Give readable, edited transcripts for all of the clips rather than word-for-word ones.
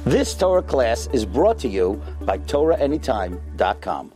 This Torah class is brought to you by TorahAnytime.com.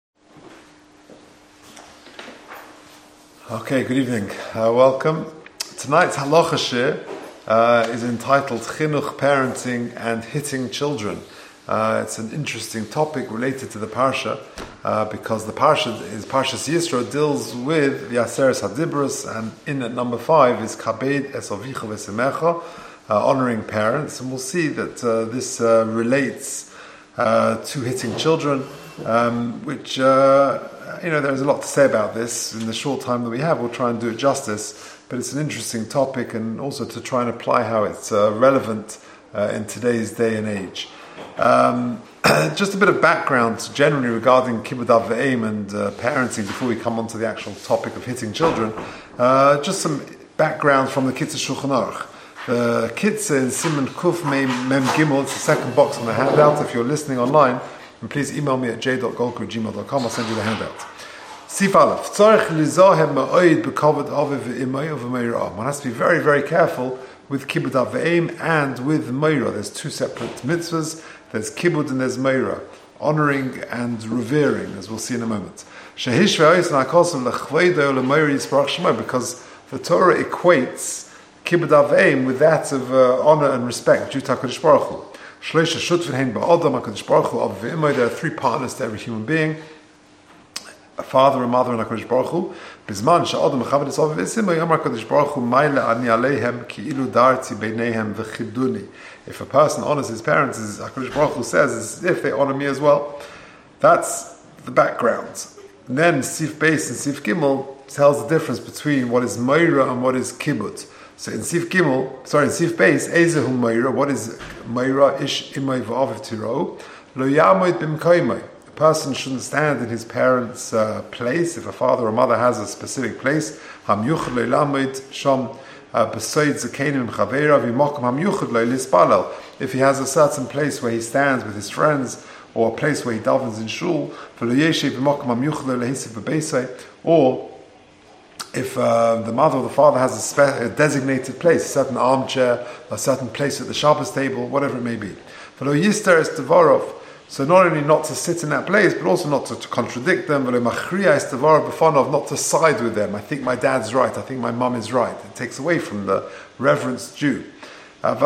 Okay, good evening. Welcome. Tonight's halacha shir is entitled Chinuch, Parenting and Hitting Children. It's an interesting topic related to the parsha because the parsha is Parshas Yisro, deals with the Aseres Hadibros, and in at number 5 is Kabed es avicha v'semecha, honoring parents, and we'll see that this relates to hitting children, which there's a lot to say about this. In the short time that we have, we'll try and do it justice, but it's an interesting topic, and also to try and apply how it's relevant in today's day and age. Just a bit of background generally regarding Kibbud Av V'Eim and parenting before we come on to the actual topic of hitting children. Just some background from the Kitzur Shulchan Aruch. The Kitzur in Siman Kuf Mem Gimel, it's the second box on the handout. If you're listening online, and please email me at j.golker@gmail.com. I'll send you the handout. Sif Aleph. One has to be very, very careful with Kibbud Av V'Eim and with Meira. There's two separate mitzvahs. There's Kibbud and there's Meira. Honoring and revering, as we'll see in a moment. Because the Torah equates Kibbud Av V'Eim with that of honor and respect due to HaKadosh Baruch Hu. There are three partners to every human being: a father, a mother, and HaKadosh Baruch Hu. If a person honors his parents, as HaKadosh Baruch Hu says, as if they honor me as well. That's the background. And then Sif Beis and Sif Gimel tells the difference between what is Meira and what is Kibbud. So in Sif Beis, Ezehu Meira, what is Meira? Ish imay v'aviv tiro, lo yamoid b'mkoimay. A person shouldn't stand in his parents' place. If a father or mother has a specific place, ham yuchad lo yamoid sham b'soid zakenim v'chaveira v'mokum ham yuchad lo lispalel. If he has a certain place where he stands with his friends, or a place where he davens in shul, v'lo yeshiv v'mokum ham yuchad lo lehisif b'beisay, or if the mother or the father has a designated place, a certain armchair, a certain place at the Shabbos table, whatever it may be. So not only not to sit in that place, but also not to contradict them, not to side with them. I think my dad's right, I think my mum is right. It takes away from the reverence due. Okay,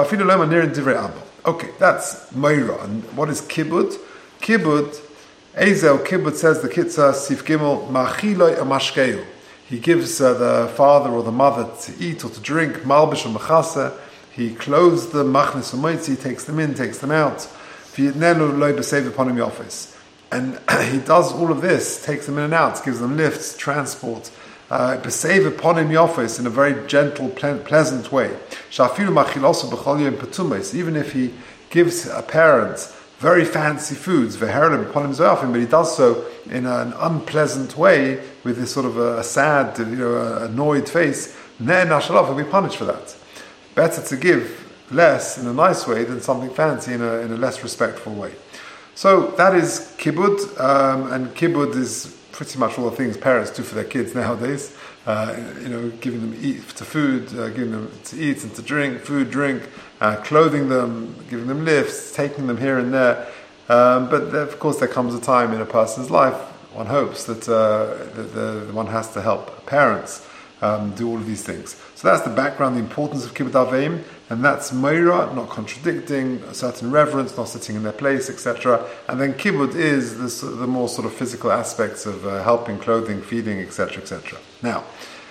that's Meira. And what is Kibbud? Kibbud says the Kitzur, Sif Gimel, Ma'achiloi amashkeu. He gives the father or the mother to eat or to drink, malbish or mechasa. He clothes them, machnes u'moitzi, he takes them in, takes them out. V'yitnelu lo b'seiv upon him office. And he does all of this, takes them in and out, gives them lifts, transport, b'seiv upon him office in a very gentle, pleasant way. Shafilu machilosu b'chol yom petumes. Even if he gives a parent very fancy foods, v'herlim upon him zoyafim, but he does so in an unpleasant way, with this sort of a sad, annoyed face, he'll be punished for that. Better to give less in a nice way than something fancy in a less respectful way. So that is Kibbud, and Kibbud is pretty much all the things parents do for their kids nowadays. Giving them giving them to eat and to drink, food, drink, clothing them, giving them lifts, taking them here and there. But of course there comes a time in a person's life, one hopes that one has to help parents do all of these things. So that's the background, the importance of Kibbud Av V'Eim, and that's Meira, not contradicting, a certain reverence, not sitting in their place, etc. And then Kibbud is the more sort of physical aspects of helping, clothing, feeding, etc., etc. Now,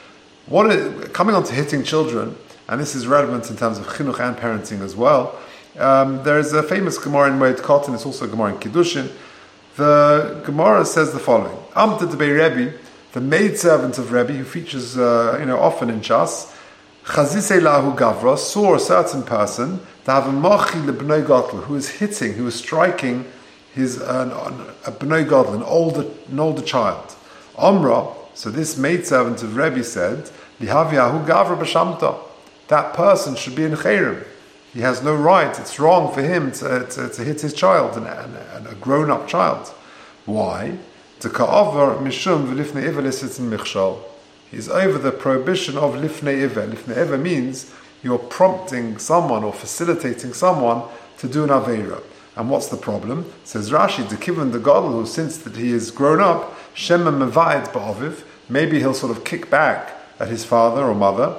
coming on to hitting children, and this is relevant in terms of chinuch and parenting as well. There is a famous Gemara in Moed Katan, it's also a Gemara in Kiddushin. The Gemara says the following: Amta Debei Rebbe, the maidservant of Rebbe, who features often in Shas, Chazisei Lahu Gavra, saw a certain person to have a machi lebnei gadol, who is striking his a bnei gadol, an older child. Omra, so this maidservant of Rebbe said, Lihaviyahu Gavra b'shamta, that person should be in chayrim. He has no right. It's wrong for him to hit his child, and a grown-up child. Why? He's over the prohibition of lifnei iver. Lifnei iver means you're prompting someone or facilitating someone to do an Aveira. And what's the problem? Says Rashi, the Kivan the Gadol, who since that he is grown up, Shema Mevayed Ba'aviv, maybe he'll sort of kick back at his father or mother,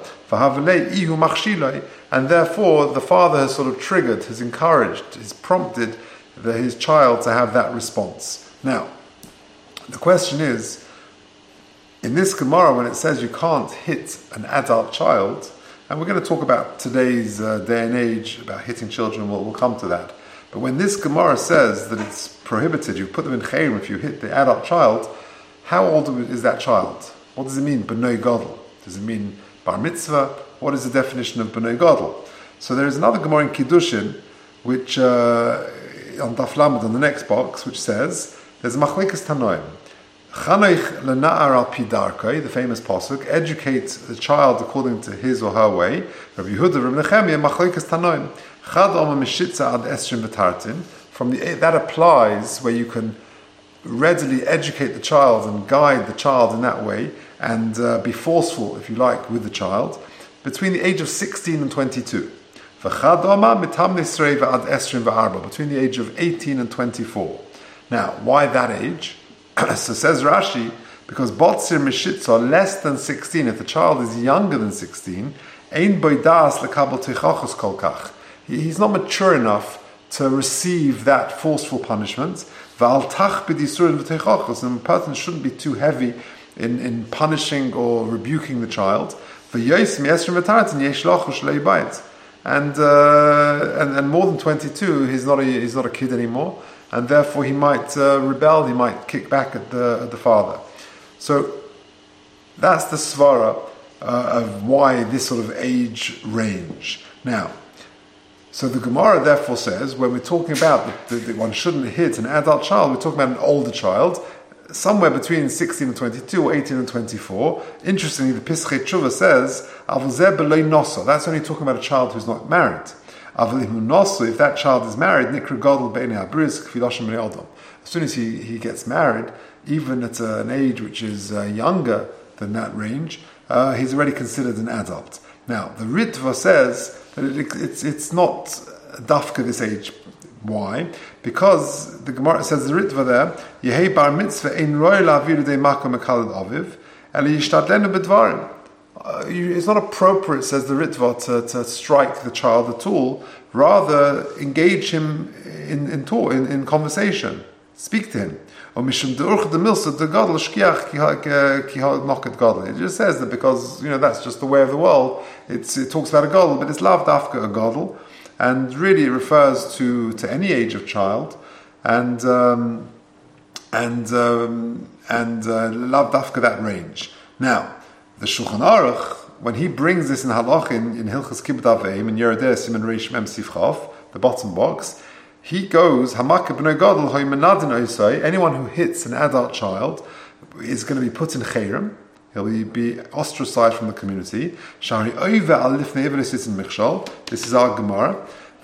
and therefore the father has sort of triggered, has encouraged, has prompted his child to have that response. Now, the question is, in this Gemara, when it says you can't hit an adult child, and we're going to talk about today's day and age, about hitting children, we'll come to that. But when this Gemara says that it's prohibited, you put them in chayrim if you hit the adult child, how old is that child? What does it mean, b'nei gadol? Does it mean bar mitzvah? What is the definition of b'nei gadol? So there is another Gemara in Kiddushin, which on Daf Lamed on the next box, which says there's a machlekas tanoim. Chanoich lena'ar al pidarkai, the famous pasuk, educate the child according to his or her way. Rabbi Yehuda, Rabbi Nechemia, machlekas tanoim. Chad oma mishitza ad esrim v'tartin. From that applies where you can readily educate the child and guide the child in that way and be forceful, if you like, with the child between the age of 16 and 22. Between the age of 18 and 24. Now, why that age? So says Rashi, because botzir mishitza, less than 16, if the child is younger than 16, ein boidas lekabel teichachos kolkach. He's not mature enough to receive that forceful punishment. And the person shouldn't be too heavy in punishing or rebuking the child. And more than 22, he's not a kid anymore, and therefore he might rebel. He might kick back at the father. So that's the svara of why this sort of age range. Now, so the Gemara therefore says, when we're talking about that one shouldn't hit an adult child, we're talking about an older child, somewhere between 16 and 22 or 18 and 24. Interestingly, the Pischei Tshuva says, Avuzeh b'loi noso. That's only talking about a child who's not married. Avlihu noso, if that child is married, nikra gadol b'nei habris k'filoshem b'nei odom. As soon as he gets married, even at an age which is younger than that range, he's already considered an adult. Now, the Ritva says that it's not dafka this age. Why? Because the Gemara says the Ritva there, Yehei bar mitzvah ein roi la'avir de makom mekaled aviv, eli yishtadlenu bedvarim. It's not appropriate, says the Ritva, to strike the child at all. Rather, engage him in conversation. Speak to him. It just says that because that's just the way of the world. It talks about a gadol, but it's lav dafka a gadol, and really it refers to any age of child, and lav dafka that range. Now, the Shulchan Aruch, when he brings this in halach in Hilchas Kibbut Aveim in Yerodeh Siman Reish Mem Sif Chaf, the bottom box, he goes, anyone who hits an adult child is going to be put in chayrim. He'll be ostracized from the community. This is our Gemara.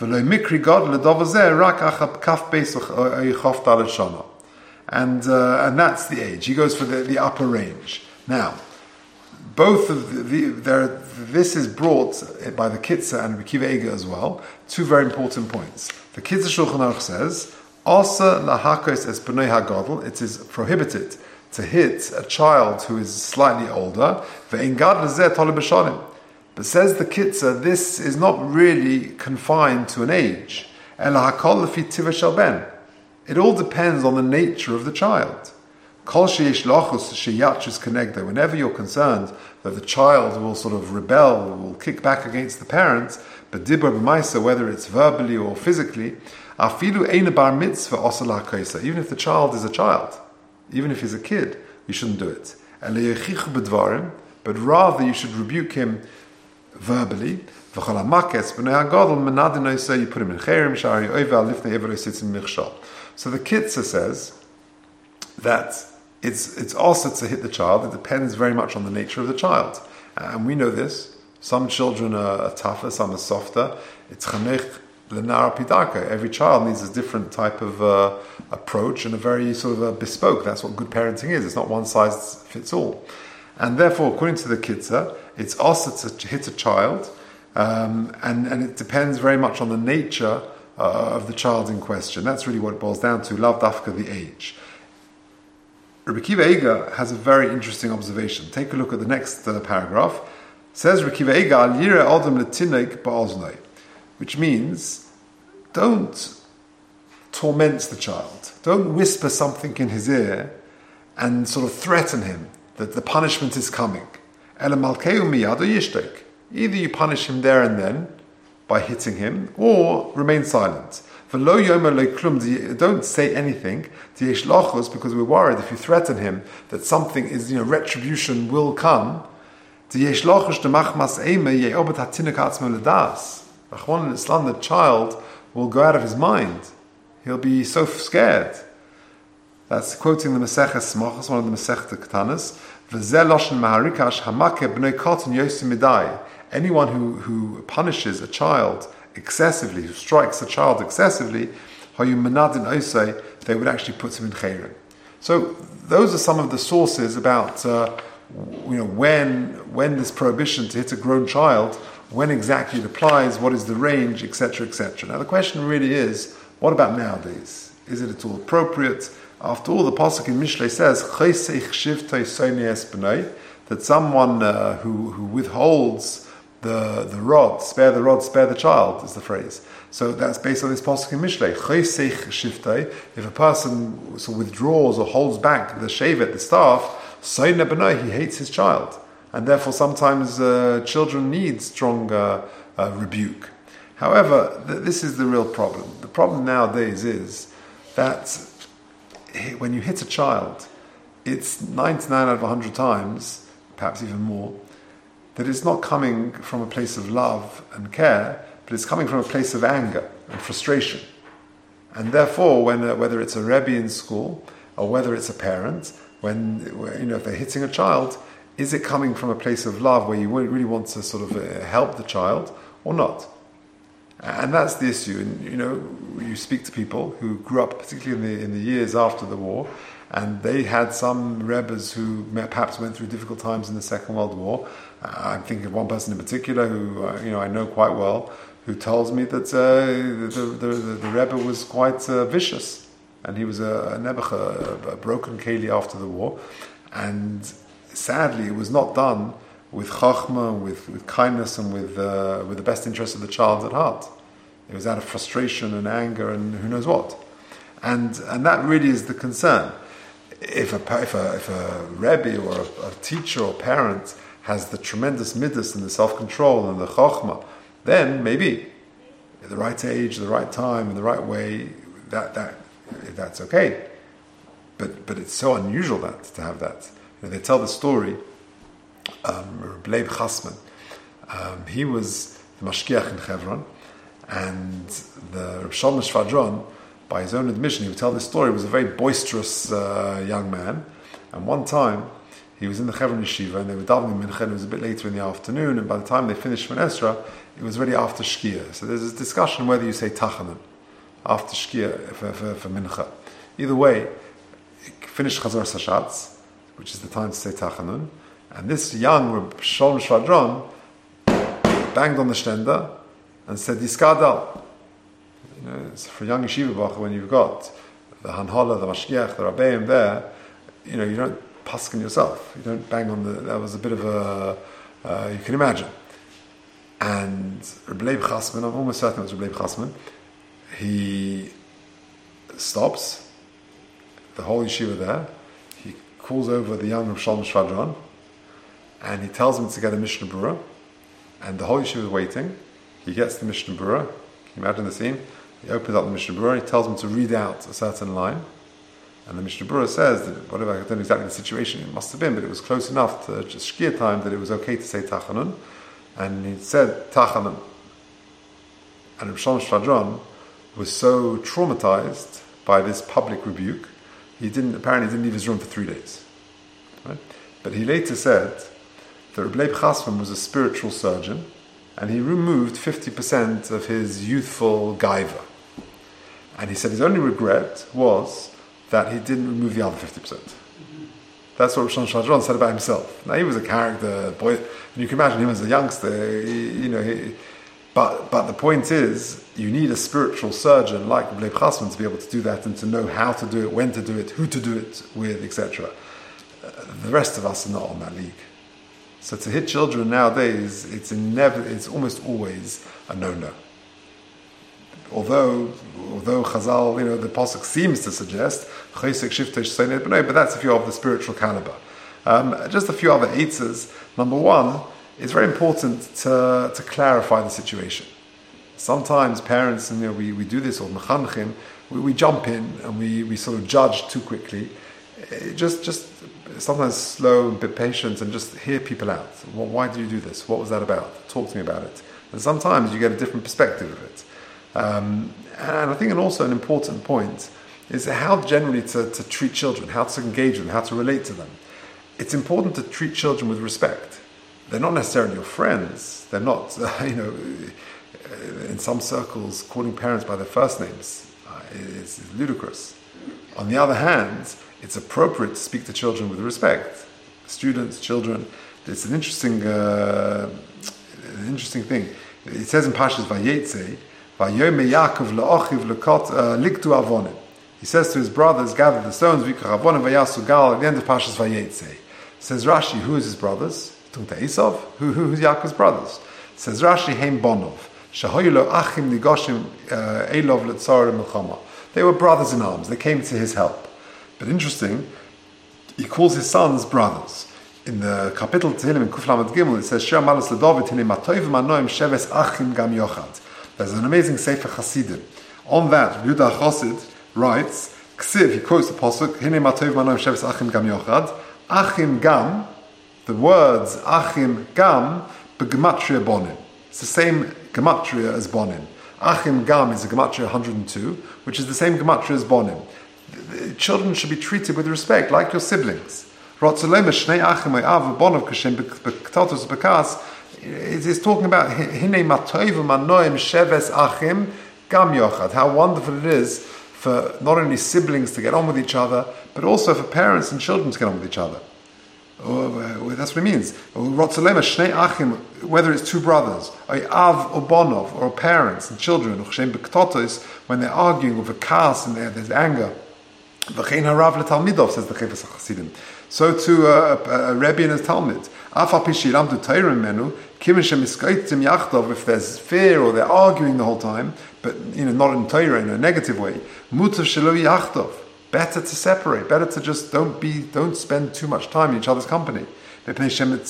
And that's the age. He goes for the upper range. Now, both of this is brought by the Kitzah and Akiva Eiger as well. Two very important points. The Kitzah Shulchan Aruch says, "Asa lahakos es b'nei hagadol." It is prohibited to hit a child who is slightly older. Ve'en gad lezeh toleh b'shanim. But says the Kitzah, this is not really confined to an age. Ela hakol lefi tiva shel ben. It all depends on the nature of the child. Kol sheyesh lachus sheyachus kenegdo. Whenever you're concerned that the child will sort of rebel, will kick back against the parents, but dibur b'maisa, whether it's verbally or physically, afilu ein bar mitzvah osala kaisa. Even if the child is a child, even if he's a kid, you shouldn't do it. But rather you should rebuke him verbally. You put him in chayrim. So the Kitzah says that it's also to hit the child. It depends very much on the nature of the child. And we know this. Some children are tougher, some are softer. It's chanech l'nara pidarka. Every child needs a different type of approach and a very sort of bespoke. That's what good parenting is. It's not one size fits all. And therefore, according to the Kitzah, it's also to hit a child, and it depends very much on the nature of the child in question. That's really what it boils down to, lav dafka, the age. Rabbi Akiva Eiger has a very interesting observation. Take a look at the next paragraph. It says Rabbi Akiva Eiger, al yireh adam letinek ba'oznoi, which means don't torment the child. Don't whisper something in his ear and sort of threaten him that the punishment is coming. Ela malkeu miyad o yishtek. Either you punish him there and then by hitting him, or remain silent. V'lo yomer lo klum, don't say anything. T'yesh lachos, because we're worried if you threaten him that something is, retribution will come. T'yesh lachos demachmas eime ye'obet hatinek atzmo ledas. Achwan in Islam, the child will go out of his mind. He'll be so scared. That's quoting the Maseches Smachos, one of the Masechta Ketanas. V'zeh loshen maharikash hamake b'nei koton yosim midai. Anyone who punishes a child excessively, who strikes a child excessively, they would actually put him in chayrim. So those are some of the sources about when this prohibition to hit a grown child, when exactly it applies, what is the range, etc., etc. Now the question really is, what about nowadays? Is it at all appropriate? After all, the pasuk in Mishlei says that someone who withholds the rod, spare the child, is the phrase. So that's based on this pasuk in Mishlei. If a person withdraws or holds back the shevet, the staff, he hates his child. And therefore sometimes children need strong rebuke. However, this is the real problem. The problem nowadays is that when you hit a child, it's 99 out of 100 times, perhaps even more, that it's not coming from a place of love and care, but it's coming from a place of anger and frustration. And therefore, whether it's a rebbe in school or whether it's a parent, if they're hitting a child, is it coming from a place of love where you really want to sort of help the child or not? And that's the issue. And you speak to people who grew up, particularly in the years after the war, and they had some rebbes who perhaps went through difficult times in the Second World War. I'm thinking of one person in particular who I know quite well, who tells me that the rebbe was quite vicious, and he was a nebuch, a broken keli after the war, and sadly it was not done with chachma, with kindness, and with the best interest of the child at heart. It was out of frustration and anger and who knows what, and that really is the concern. If a rebbe or a teacher or parent has the tremendous midas and the self-control and the chachma, then maybe at the right age, the right time, in the right way, that's okay. But it's so unusual to have that. They tell the story. Leib Chasman, he was the mashkiach in Hebron, and the Reb Shalom Shvadron, by his own admission, he would tell this story, was a very boisterous young man. And one time, he was in the Hebron Yeshiva, and they were davening mincha, and it was a bit later in the afternoon, and by the time they finished Shemon Esra, it was already after Shkia. So there's a discussion whether you say Tachanan after Shkia for mincha. Either way, finished Chazor Sashatz, which is the time to say Tachanun, and this young Reb Shalom Shvadron banged on the stender and said Yiskadal. It's for young yeshiva bacher, when you've got the Hanhala, the Mashgiach, the Rabbeim there, you don't paskin yourself. You don't bang on that was a bit of you can imagine. And Reb Leib Chasman, I'm almost certain it was Reb Leib Chasman, he stops the whole yeshiva there. He calls over the young Reb Shalom Shvadron, and he tells him to get a Mishnah Berurah, and the whole yeshiva is waiting. He gets the Mishnah Berurah. Can you imagine the scene? He opens up the Mishnah Berurah, he tells him to read out a certain line, and the Mishnah Berurah says that, whatever, I don't know exactly the situation it must have been, but it was close enough to just Shkia time that it was okay to say Tachanun, and he said Tachanun. And Reb Shalom Shvadron was so traumatized by this public rebuke, he apparently didn't leave his room for 3 days. Right? But he later said that Reb Leib Chasman was a spiritual surgeon, and he removed 50% of his youthful gaiva. And he said his only regret was that he didn't remove the other 50%. That's what Reb Shalom Shvadron said about himself. Now he was a character, boy, and you can imagine him as a youngster. But the point is you need a spiritual surgeon like Leib Chasman to be able to do that and to know how to do it, when to do it, who to do it with, etc. The rest of us are not on that league. So to hit children nowadays, it's almost always a no-no. Although Chazal, the pasuk seems to suggest, but that's if you're of the spiritual caliber. Just a few other eitzes. Number one, it's very important to clarify the situation. Sometimes parents, and we do this, or mechanchim, we jump in and we sort of judge too quickly. Just sometimes slow and be patient and just hear people out. Well, why do you do this? What was that about? Talk to me about it. And sometimes you get a different perspective of it. And I think also an important point is how generally to treat children, how to engage them, how to relate to them. It's important to treat children with respect. They're not necessarily your friends. They're not, in some circles, calling parents by their first names is ludicrous. On the other hand, it's appropriate to speak to children with respect. Students, children. It's an interesting thing. It says in Pashas Vayetze, Vayome Yaakov la'ochiv liktu avonim. He says to his brothers, gather the stones, vikach avonim vayasu gal, at the end of Pashas Vayetze. Says Rashi, who is his brothers? Tumta Esav? Who's Yaakov's brothers? Says Rashi, Heim Bonov. Shahoyu lo achim nigoshim elov letzar milchama. They were brothers in arms. They came to his help. But interesting, he calls his sons brothers. In the Kapitel Tehillim in Kuf Lamed Gimel, it says, Shir Malus LeDavid, Hine Matoiv Manoim Sheves Achim Gam Yochad. There's an amazing Sefer Chasidim. On that, Yehuda Chosid writes, Ksiv, he quotes the Pasuk, Hine Matoiv Manoim Sheves Achim Gam Yochad. Achim Gam, the words Achim Gam, B'gematria Bonin. It's the same gematria as Bonin. Achim Gam is a gematria 102, which is the same gematria as Bonin. Children should be treated with respect, like your siblings. It's talking about Hine Matoiv Manoim Sheves Achim Gam Yochad. How wonderful it is for not only siblings to get on with each other, but also for parents and children to get on with each other. That's what it means. Whether it's two brothers, Av or Bonov, or parents and children, when they're arguing with a kas and there's anger. Says the Chefetz HaChasidim. So to a Rebbe and his Talmud. If there's fear or they're arguing the whole time, but not in Torah, in a negative way, better to separate, better to just don't spend too much time in each other's company. Don't think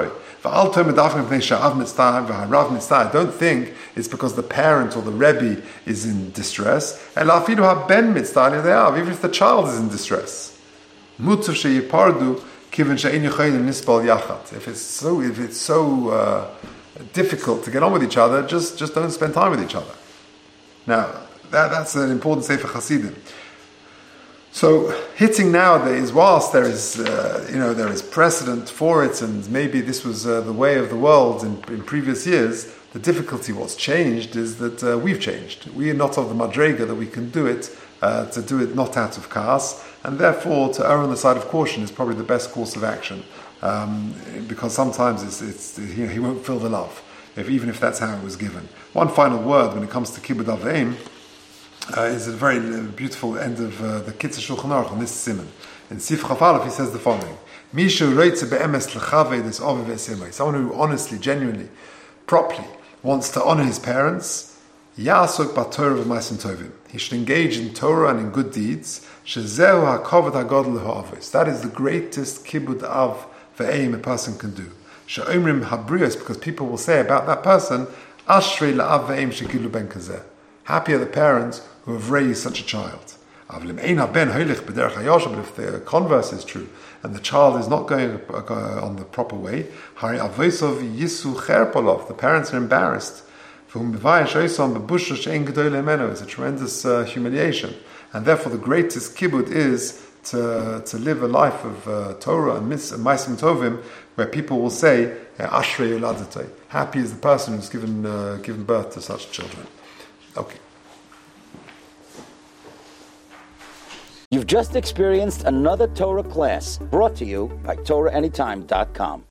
it's because the parent or the Rebbe is in distress. Even if the child is in distress. If it's so difficult to get on with each other, just don't spend time with each other. Now, that's an important Sefer Chasidim. So hitting nowadays, whilst there is precedent for it, and maybe this was the way of the world in previous years, the difficulty, what's changed, is that we've changed. We are not of the madrega that we can do it, to do it not out of kas, and therefore to err on the side of caution is probably the best course of action, because sometimes he won't feel the love, even if that's how it was given. One final word when it comes to Kibbud Av V'Em, is a very beautiful end of the Kitzur Shulchan Aruch on this simon. In Sif Chaf Aleph he says the following: someone who honestly, genuinely, properly wants to honor his parents, he should engage in Torah and in good deeds. That is the greatest Kibbud Av V'Em a person can do. Because people will say about that person, happy are the parents who have raised such a child. But if the converse is true, and the child is not going on the proper way, the parents are embarrassed. It's a tremendous humiliation. And therefore the greatest kibbud is to live a life of Torah and Maisim Tovim, where people will say, Ashrei Yoladate, happy is the person who's given birth to such children. Okay. You've just experienced another Torah class brought to you by TorahAnytime.com.